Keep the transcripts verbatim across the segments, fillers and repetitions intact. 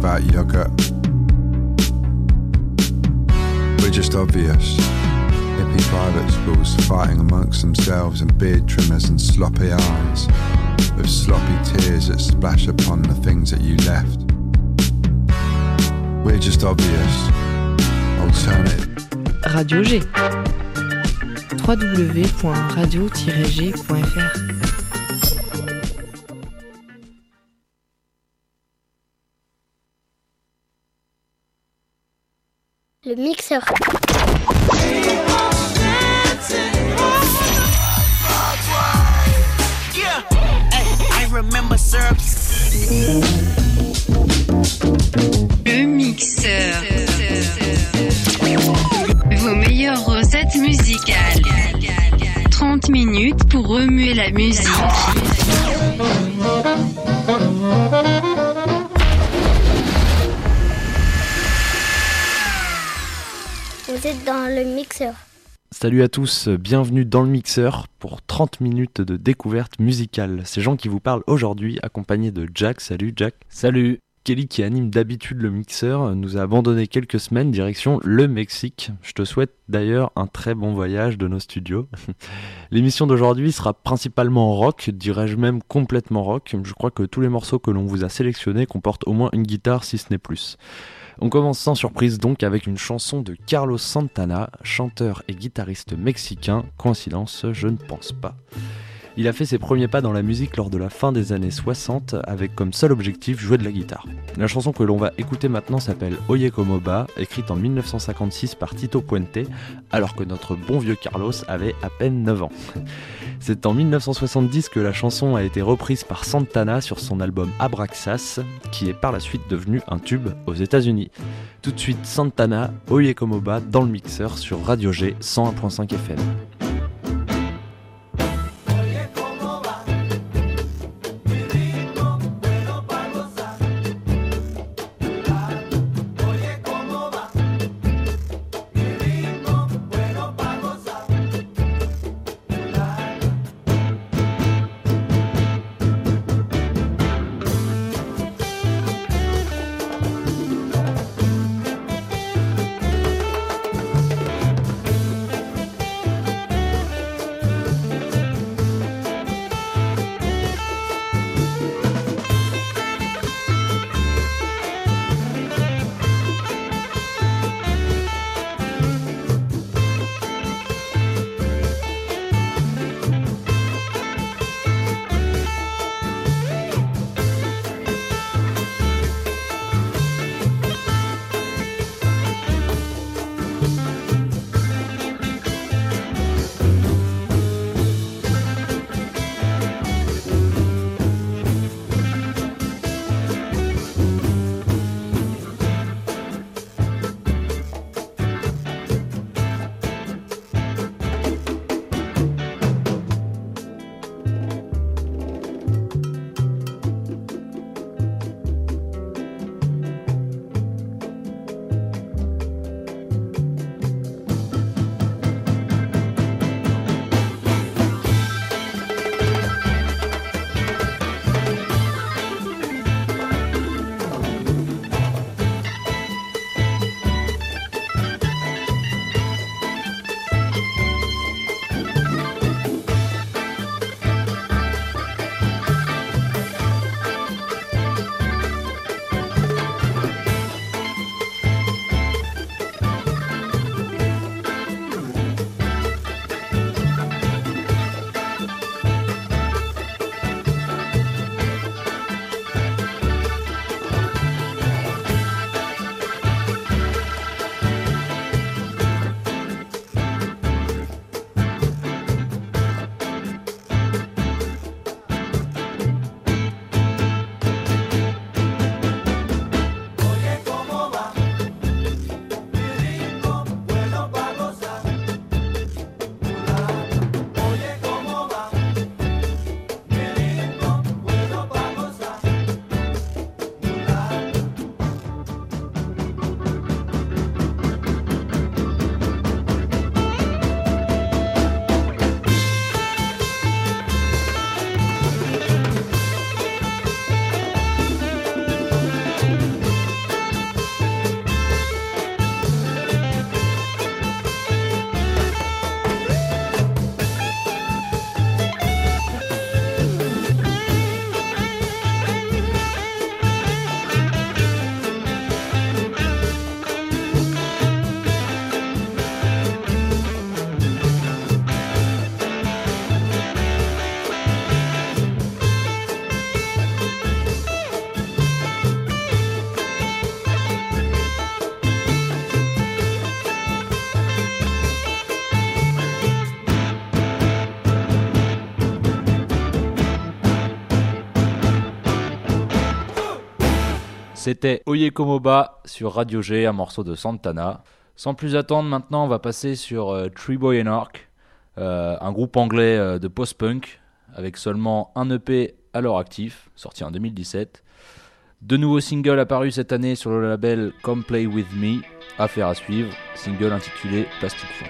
about yogurt. We're just obvious. Hippie private schools fighting amongst themselves and beard trimmers and sloppy eyes, with sloppy tears that splash upon the things that you left. We're just obvious. Alternative. Radio G. w w w point radio tiret g point f r. Le mixeur. Le mixeur. Vos meilleures recettes musicales. trente minutes pour remuer la musique. Vous êtes dans le mixeur. Salut à tous, bienvenue dans le mixeur pour trente minutes de découverte musicale. C'est Jean qui vous parle aujourd'hui, accompagné de Jack. Salut Jack. Salut. Kelly, qui anime d'habitude le mixeur, nous a abandonné quelques semaines direction le Mexique. Je te souhaite d'ailleurs un très bon voyage de nos studios. L'émission d'aujourd'hui sera principalement rock, dirais-je même complètement rock. Je crois que tous les morceaux que l'on vous a sélectionnés comportent au moins une guitare, si ce n'est plus. On commence sans surprise donc avec une chanson de Carlos Santana, chanteur et guitariste mexicain. Coïncidence, je ne pense pas. Il a fait ses premiers pas dans la musique lors de la fin des années soixante avec comme seul objectif jouer de la guitare. La chanson que l'on va écouter maintenant s'appelle Oye Como Va, écrite en dix-neuf cent cinquante-six par Tito Puente, alors que notre bon vieux Carlos avait à peine neuf ans. C'est en dix-neuf cent soixante-dix que la chanson a été reprise par Santana sur son album Abraxas, qui est par la suite devenu un tube aux États-Unis. Tout de suite Santana, Oye Como Va dans le mixeur sur Radio G cent un virgule cinq F M. C'était Oye Como Va sur Radio G, un morceau de Santana. Sans plus attendre, maintenant on va passer sur euh, Tree Boy and Ark, euh, un groupe anglais euh, de post-punk avec seulement un E P à leur actif, sorti en deux mille dix-sept. Deux nouveaux singles apparus cette année sur le label Come Play With Me, affaire à suivre, single intitulé Plastic Funk.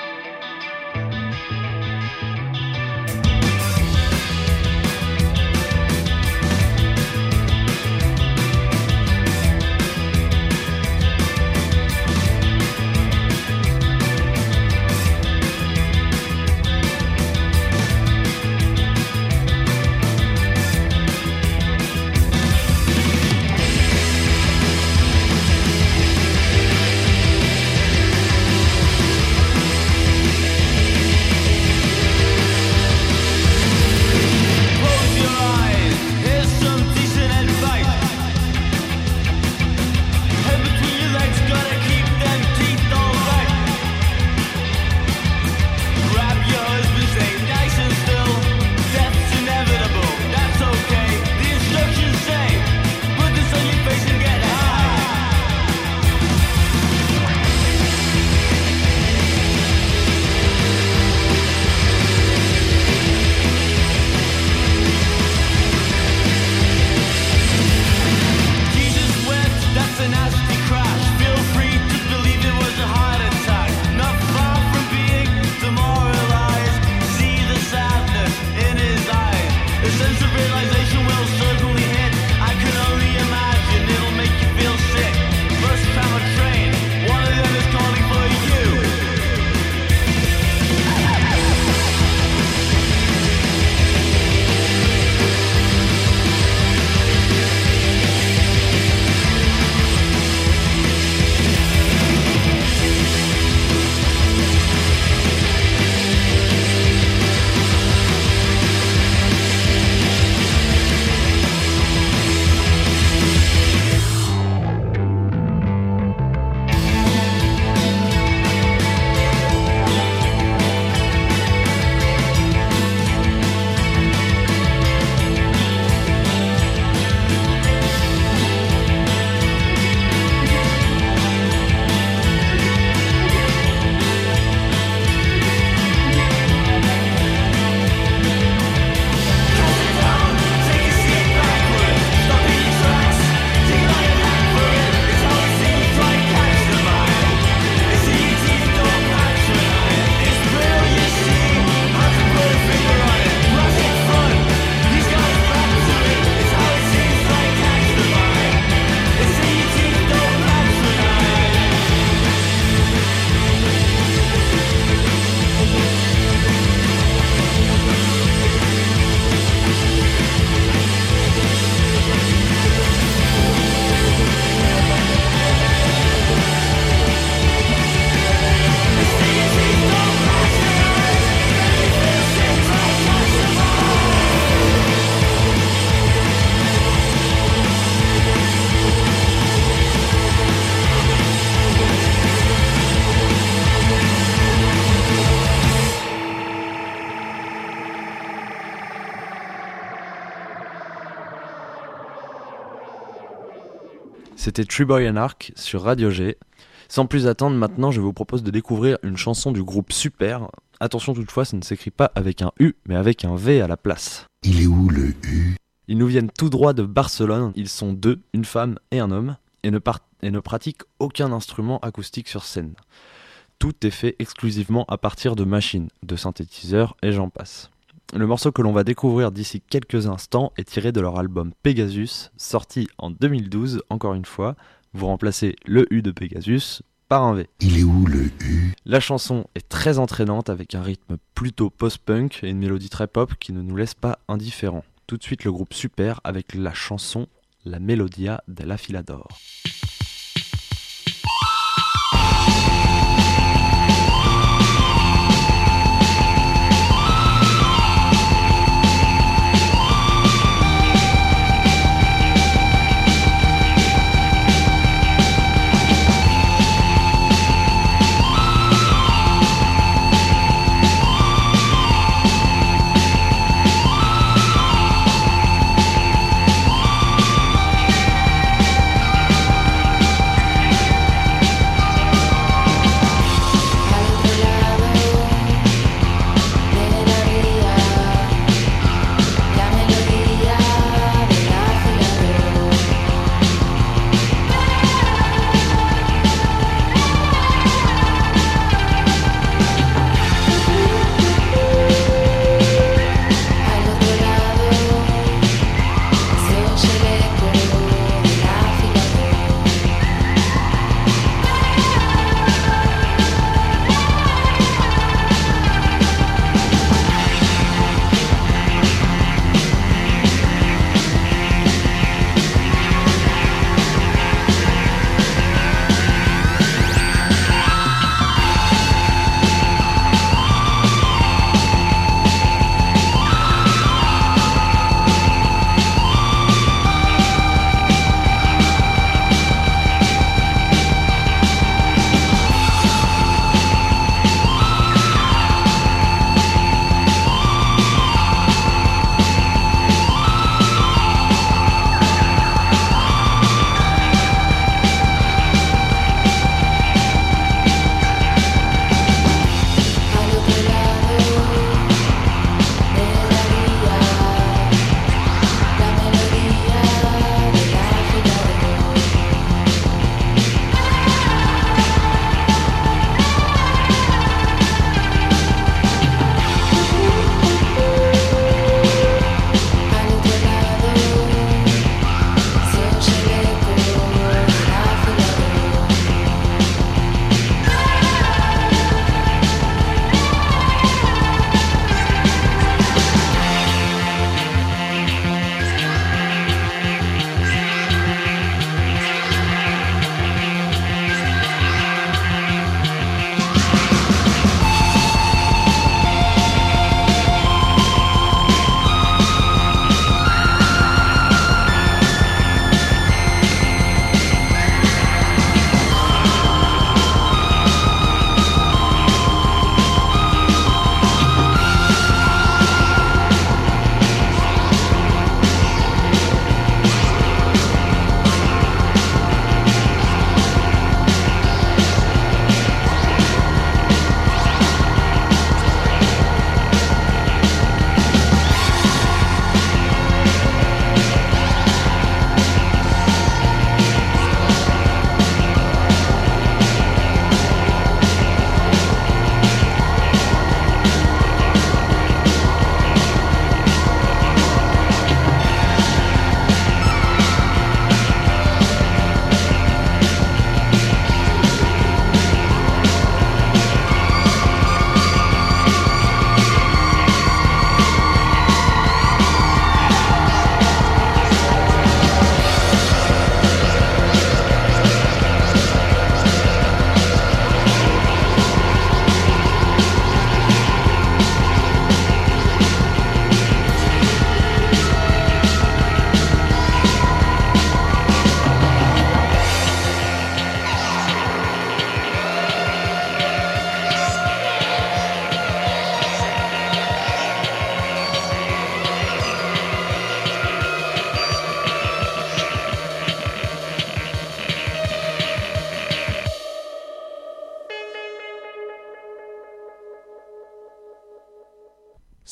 C'était Tree Boy and Ark sur Radio G. Sans plus attendre, maintenant je vous propose de découvrir une chanson du groupe Super. Attention toutefois, ça ne s'écrit pas avec un U, mais avec un V à la place. Il est où le U ? Ils nous viennent tout droit de Barcelone, ils sont deux, une femme et un homme, et ne, par- et ne pratiquent aucun instrument acoustique sur scène. Tout est fait exclusivement à partir de machines, de synthétiseurs et j'en passe. Le morceau que l'on va découvrir d'ici quelques instants est tiré de leur album Pegasus, sorti en deux mille douze, encore une fois. Vous remplacez le U de Pegasus par un V. Il est où le U ? La chanson est très entraînante avec un rythme plutôt post-punk et une mélodie très pop qui ne nous laisse pas indifférents. Tout de suite le groupe Super avec la chanson La Melodia della Fila d'Or. We'll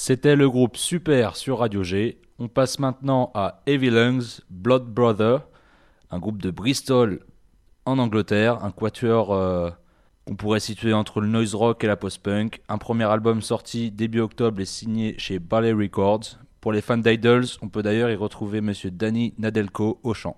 C'était le groupe Super sur Radio G. On passe maintenant à Heavy Lungs, Blood Brother, un groupe de Bristol en Angleterre, un quatuor euh, qu'on pourrait situer entre le noise rock et la post-punk. Un premier album sorti début octobre et signé chez Ballet Records. Pour les fans d'Idols, on peut d'ailleurs y retrouver Monsieur Danny Nadelko au chant.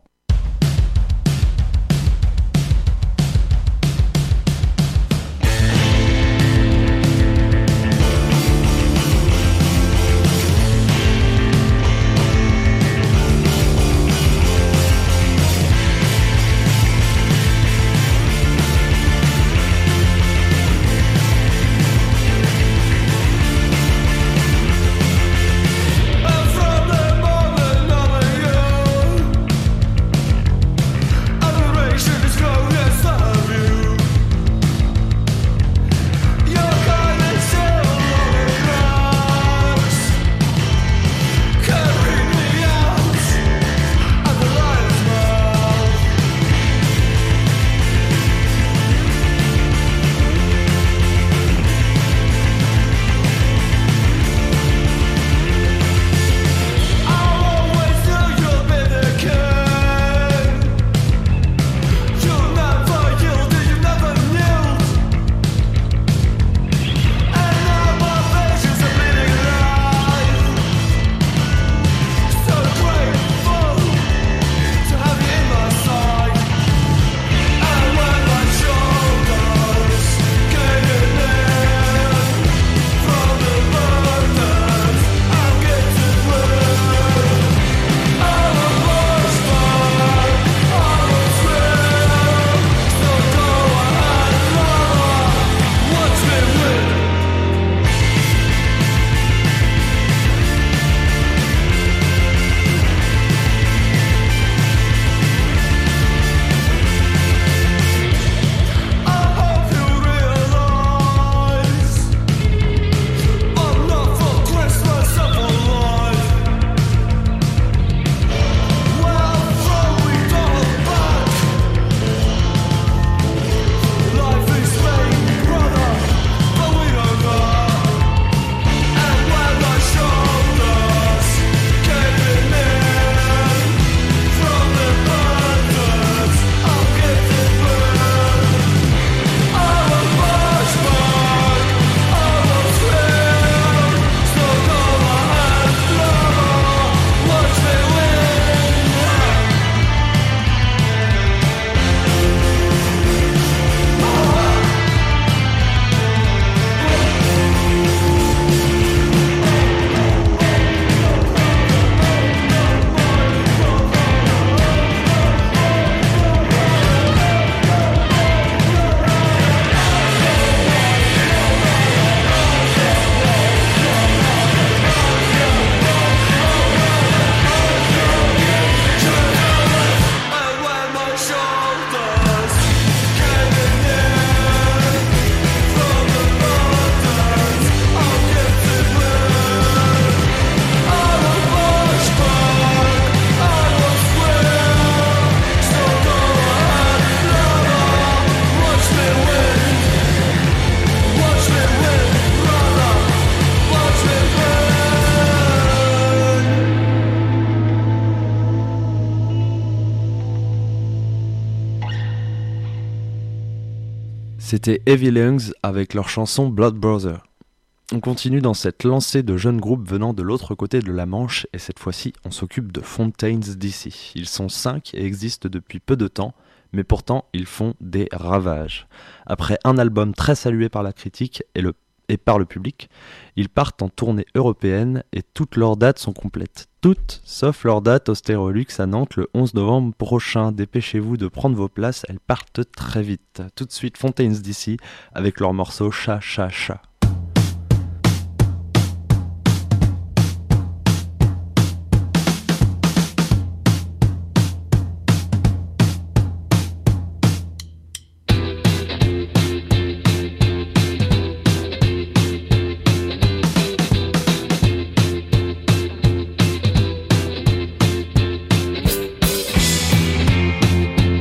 C'était Heavy Lungs avec leur chanson Blood Brother. On continue dans cette lancée de jeunes groupes venant de l'autre côté de la Manche et cette fois-ci on s'occupe de Fontaines D C. Ils sont cinq et existent depuis peu de temps, mais pourtant ils font des ravages. Après un album très salué par la critique et, le, et par le public, ils partent en tournée européenne et toutes leurs dates sont complètes. Toutes, sauf leur date au Stérolux à Nantes le onze novembre prochain. Dépêchez-vous de prendre vos places, elles partent très vite. Tout de suite Fontaines D C avec leur morceau Cha Cha Cha.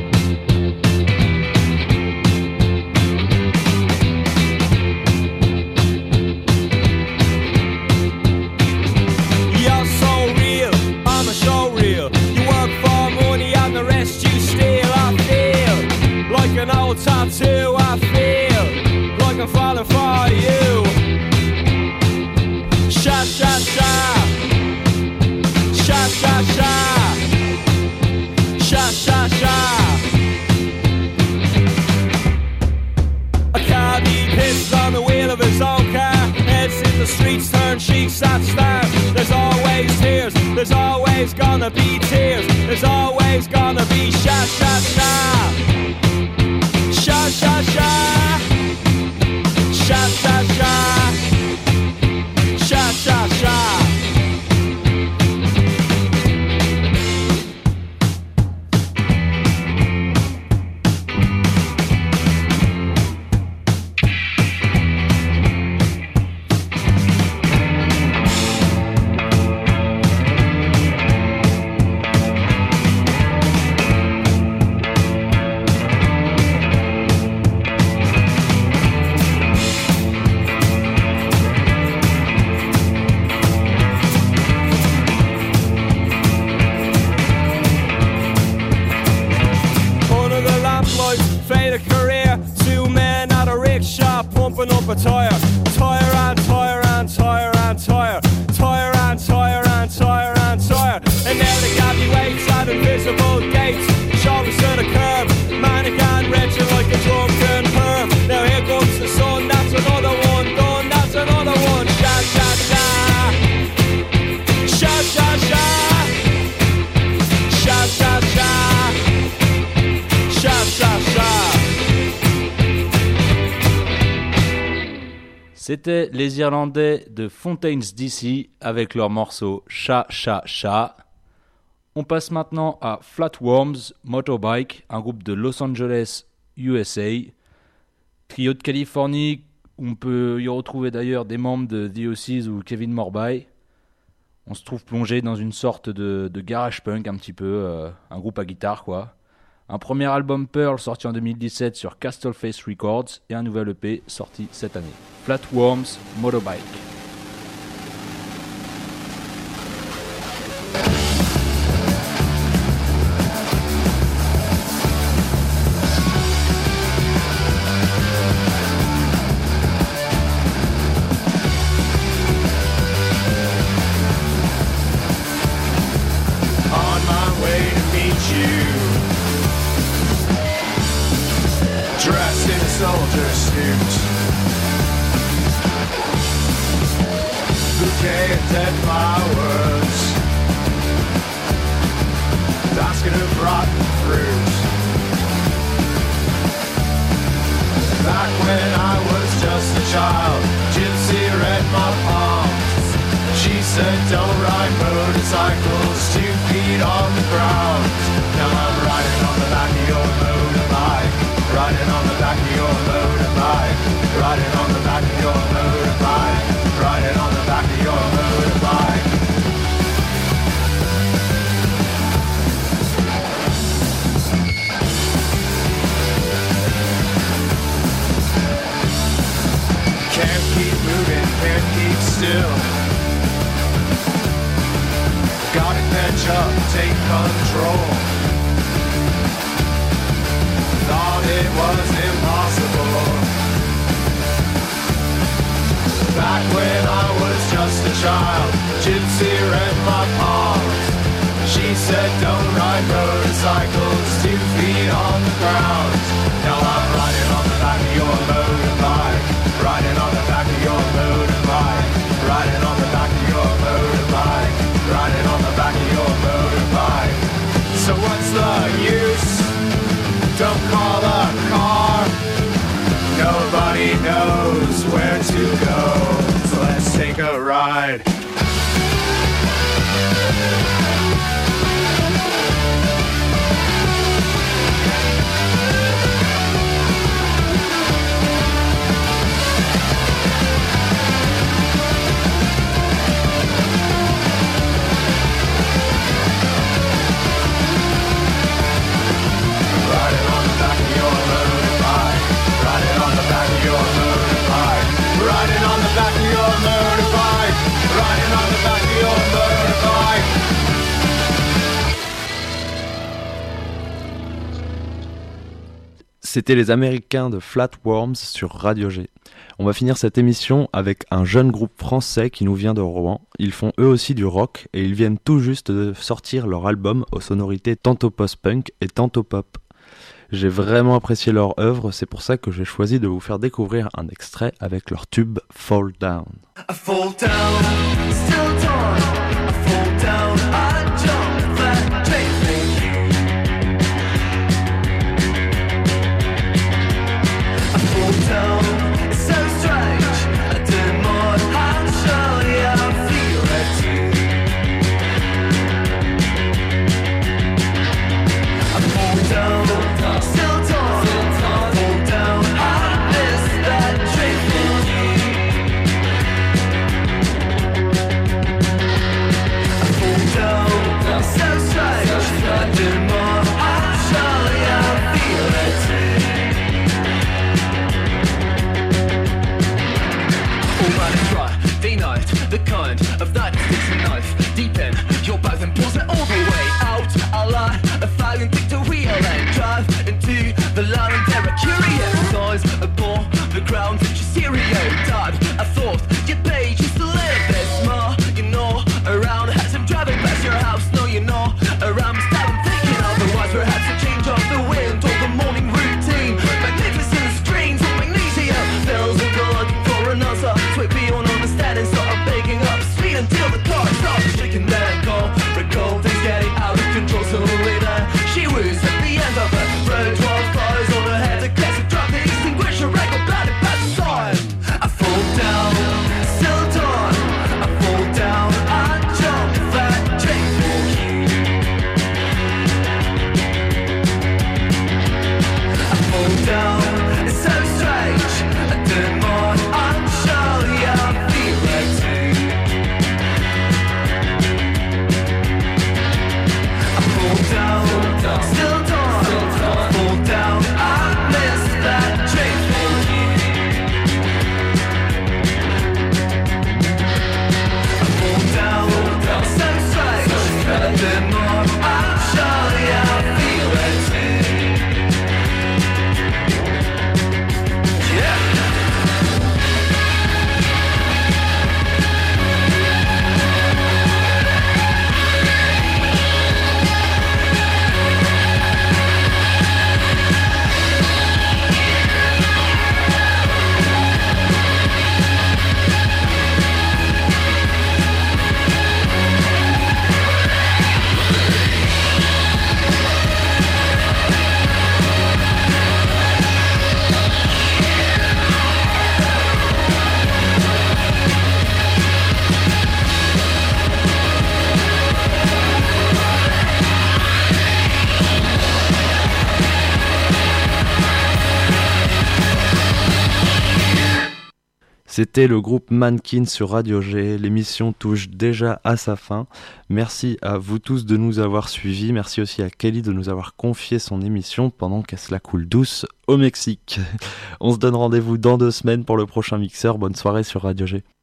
Thank invisible tattoo. I feel like I'm falling for you. Sha sha sha, sha sha sha, sha sha sha. A cabbie pisses on the wheel of his own car. Heads in the streets, turn cheeks at stars. There's always tears, there's always gonna be tears. There's always gonna be sha sha sha, sha sha sha, sha sha sha, sha sha sha. Up a tire, tire and tire and tire and tire, tire and tire and tire and tire. And now the cabbie waits at invisible gates, shoulders to the curb, manic and wretched like a drunken perv. Now here comes the sun, that's another one done, that's another one. Sha sha sha, sha sha sha, sha sha sha, sha sha sha. C'était les Irlandais de Fontaines D C avec leur morceau Cha Cha Cha. On passe maintenant à Flatworms Motorbike, un groupe de Los Angeles, U S A. Trio de Californie, on peut y retrouver d'ailleurs des membres de The Ossies ou Kevin Morby. On se trouve plongé dans une sorte de, de garage punk un petit peu, euh, un groupe à guitare quoi. Un premier album Pearl sorti en deux mille dix-sept sur Castleface Records et un nouvel E P sorti cette année. Flatworms Motorbike. Dead flowers, basket of rotten fruit. Back when I was just a child, Gypsy read my palms. She said don't ride motorcycles, two feet on the ground. Now I'm riding on the back of your motorbike, riding on the back of your motorbike, riding on the back of your motorbike, riding on the back of your motorbike. Can't keep moving, can't keep still. Gotta catch up, take control. Thought it was impossible. Back when I was just a child, Gypsy read my palms. She said don't ride motorcycles, two feet on the ground. Now I'm riding on the back of your motorbike, riding on the back of your motorbike, riding on the back of your motorbike, riding on the back of your motorbike. So what's the use? Don't call a car. Nobody knows where to go, so let's take a ride. Riding on the back of your motorbike, riding on the back of your motorbike, riding on the back of your motorbike, riding C'était les Américains de Flatworms sur Radio G. On va finir cette émission avec un jeune groupe français qui nous vient de Rouen. Ils font eux aussi du rock et ils viennent tout juste de sortir leur album aux sonorités tantôt post-punk et tantôt pop. J'ai vraiment apprécié leur œuvre, c'est pour ça que j'ai choisi de vous faire découvrir un extrait avec leur tube Fall Down. I fall down, still torn. I fall down, I jump that train. I fall down, it's so strange. I do more, I'm sure, yeah, I feel it too. I fall down, still torn. I fall down, I miss that train with you. Down, so strange. I do more, I'm sure, yeah, I feel it too. All running dry, day night, the kind of night that sticks a knife deep in your back and pulls it all the way out. I lie, a fag and take the wheel and drive into the line and terror. Curious eyes upon the ground that your stereo died. I thought your page used to live this more, you know, around as I'm driving past your house. No, you know, around me, stop and thinking. Otherwise, perhaps a change of the wind or the morning routine. Magnificent strains of magnesia fills and go looking for an answer. Sweet beyond understanding, sort of baking up speed until the car stops. Shaking that call, recall things getting out of control. Suddenly then, she was at the end of the road. Twelve fires on her head, a classic drop, the extinguisher, record, blinded by the sign. I fall down, still torn. I fall down, I jump that train for you. I fall down, it's so strange. I do more, I'm sure, yeah, I feel it too. I fall down, still torn. I fall down, I miss that train for you. I fall down, so strange. I do more, I'm sure, yeah, I feel it too. Yeah. C'était le groupe Mannequin sur Radio G. L'émission touche déjà à sa fin. Merci à vous tous de nous avoir suivis. Merci aussi à Kelly de nous avoir confié son émission pendant qu'elle se la coule douce au Mexique. On se donne rendez-vous dans deux semaines pour le prochain mixeur. Bonne soirée sur Radio G.